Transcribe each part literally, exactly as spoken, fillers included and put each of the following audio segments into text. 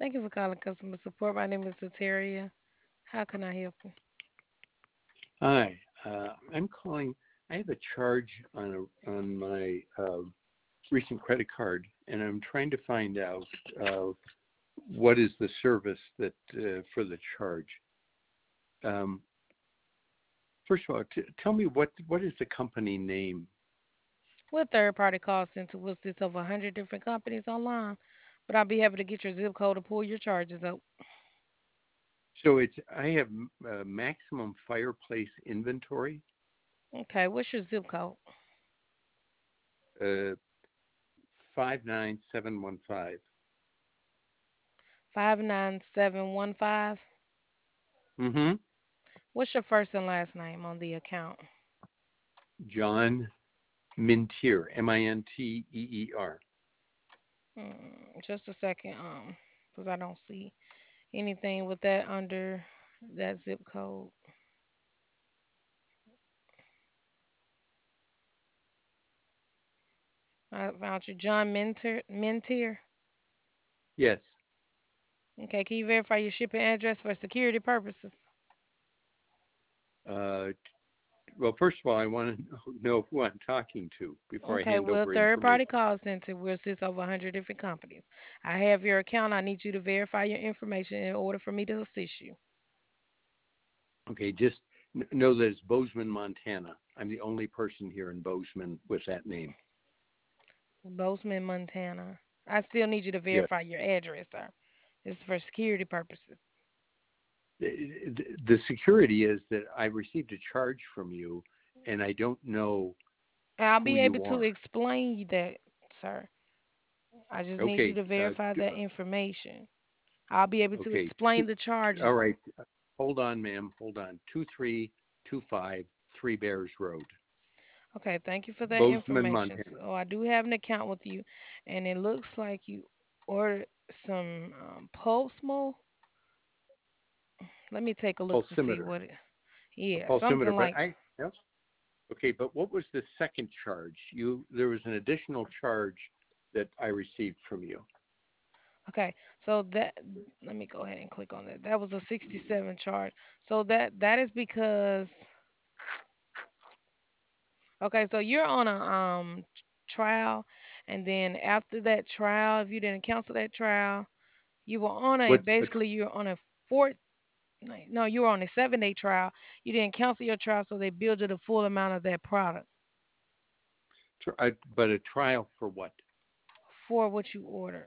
Thank you for calling customer support. My name is Soteria. How can I help you? Hi, uh, I'm calling. I have a charge on a, on my uh, recent credit card, and I'm trying to find out uh, what is the service that uh, for the charge. Um, First of all, t- tell me what what is the company name? We're a third party call center. We'll assist over one hundred different companies online, but I'll be happy to get your zip code to pull your charges up. So it's I have uh, maximum fireplace inventory, Okay, what's your zip code? uh, five nine seven one five. five nine seven one five. Mm-hmm. What's your first and last name on the account? John Mintier, M I N T E E R. Mm, just a second, um, because I don't see anything with that under that zip code. I found you, John Minter. Mintier. Yes. Okay, can you verify your shipping address for security purposes? Uh, well, first of all, I want to know who I'm talking to before I Okay, hand well, over third party information. call center. We assist over one hundred different companies. I have your account. I need you to verify your information in order for me to assist you. Okay, just n- know that it's Bozeman, Montana. I'm the only person here in Bozeman with that name. Bozeman, Montana. I still need you to Yes. verify your address, sir. This is for security purposes. The, the security is that I received a charge from you, and I don't know I'll who be able you to are. explain that, sir. I just need you Okay. to Uh, verify d- that information. I'll be able to okay. explain Two, the all charges. right. Hold on, ma'am. Hold on. Two three two five Three Bears Road, Okay, thank you for that Bozeman, information. Montana. So I do have an account with you, and it looks like you ordered some um, Postmo. Let me take a look to see Pulsimeter. what it. A Yeah, pulsimeter. something But like. I. Yep. Okay, but what was the second charge? You There was an additional charge that I received from you. Okay, so that let me go ahead and click on that. That was a sixty-seven charge. So that that is because okay, so you're on a um t- trial, and then after that trial, if you didn't cancel that trial, you were on a What's the basically you're on a four no, no, you were on a seven day trial. You didn't cancel your trial, so they billed you the full amount of that product tr- uh, but a trial for what? for what you ordered.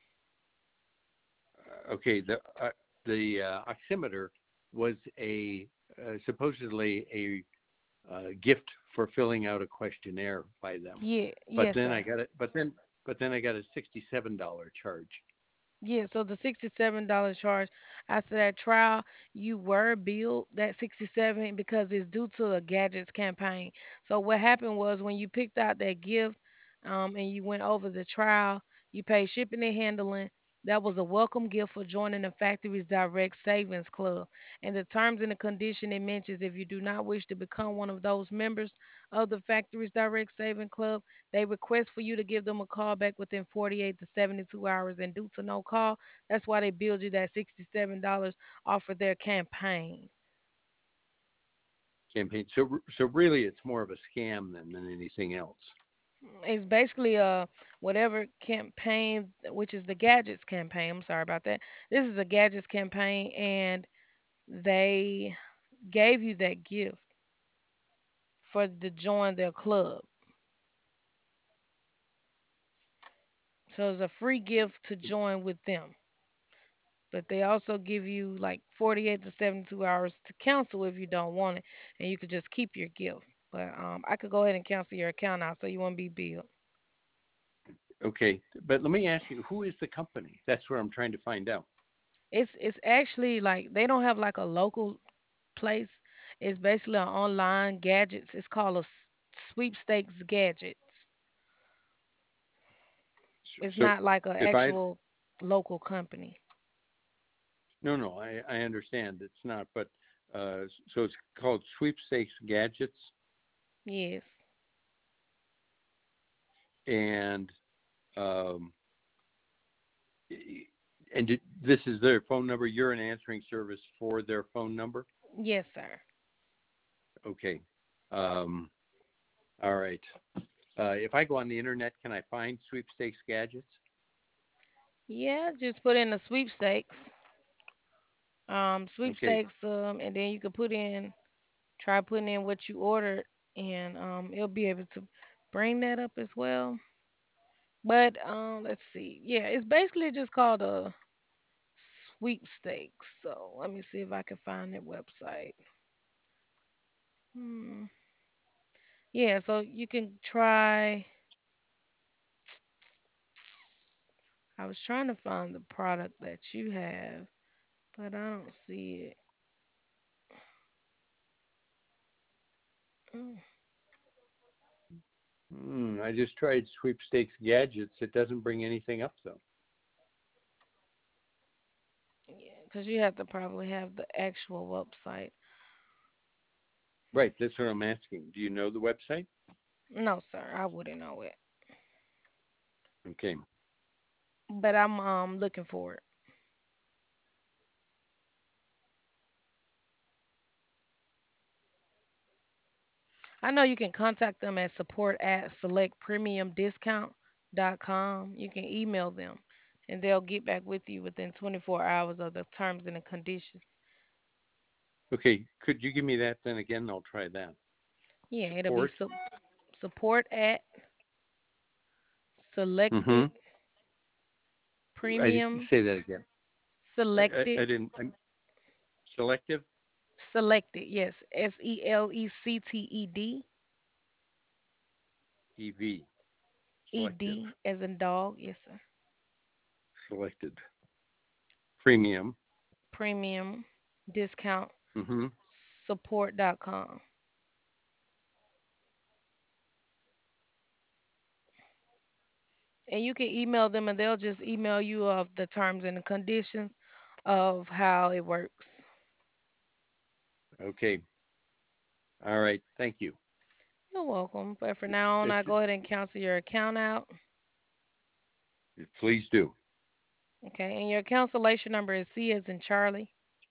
Uh, okay, the uh, the uh, oximeter was a uh, supposedly a uh, gift for filling out a questionnaire by them, Yeah, but yes, then I sir. got it. But then but then I got a sixty-seven dollar charge. Yeah, so the sixty-seven dollars charge after that trial, you were billed that sixty-seven because it's due to a gadgets campaign. So what happened was when you picked out that gift, um, and you went over the trial, you paid shipping and handling. That was a welcome gift for joining the Factory's Direct Savings Club. And the terms and the condition it mentions if you do not wish to become one of those members of the Factory's Direct Saving Club, they request for you to give them a call back within forty-eight to seventy-two hours, and due to no call, that's why they billed you that sixty-seven dollars off of their campaign. Campaign. So so really, it's more of a scam than than anything else. It's basically a whatever campaign, which is the gadgets campaign. I'm sorry about that. This is a gadgets campaign, and they gave you that gift for to join their club. So it's a free gift to join with them. But they also give you like forty-eight to seventy-two hours to cancel if you don't want it, and you could just keep your gift. But um, I could go ahead and cancel your account now, so you won't be billed. Okay, but let me ask you, who is the company? That's what I'm trying to find out. It's it's actually like they don't have like a local place. It's basically an online gadgets. It's called a s- sweepstakes gadgets. It's So not like an if I actual local company. no no I I understand it's not, but uh, so it's called Sweepstakes Gadgets, Yes. and um, and this is their phone number. You're an answering service for their phone number. Yes, sir. Okay. Um, all right. Uh, if I go on the internet, can I find sweepstakes gadgets? Yeah, just put in the sweepstakes. Um, Okay. sweepstakes, um, and then you can put in, try putting in what you ordered, and um, it'll be able to bring that up as well. But um, let's see. Yeah, it's basically just called a sweepstakes. So let me see if I can find that website. Hmm. Yeah, so you can try. I was trying to find the product that you have, but I don't see it. Mm, Hmm, I just tried sweepstakes gadgets. It doesn't bring anything up though. yeah, because you have to probably have the actual website. Right. That's what I'm asking. Do you know the website? No, sir, I wouldn't know it. Okay. But I'm um looking for it. I know you can contact them at support at select premium discount dot com. You can email them and they'll get back with you within twenty-four hours of the terms and the conditions. Okay. Could you give me that then again? I'll try that. Yeah, it'll be Support. su- support at Mm-hmm. selected I didn't premium say that again. I, I, selected I didn't. I'm selective. selected. Yes, S E L E C T E D E V. E Selective. D as in dog. Yes, sir. Selected. Premium. Premium discount Mm-hmm. support dot com. And you can email them and they'll just email you of the terms and the conditions of how it works. Okay. All right. Thank you. You're welcome. But for now on, That's I go ahead and cancel your account out. it. Please do. Okay. And your cancellation number is C as in Charlie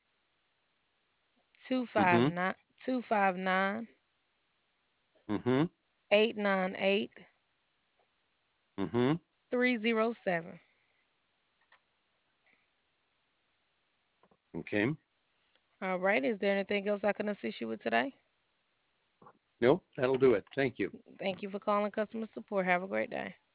two five Mm-hmm. nine two five nine Mm-hmm. eight nine eight Mm-hmm. three zero seven. Okay. All right. Is there anything else I can assist you with today? Nope. That'll do it. Thank you. Thank you for calling customer support. Have a great day.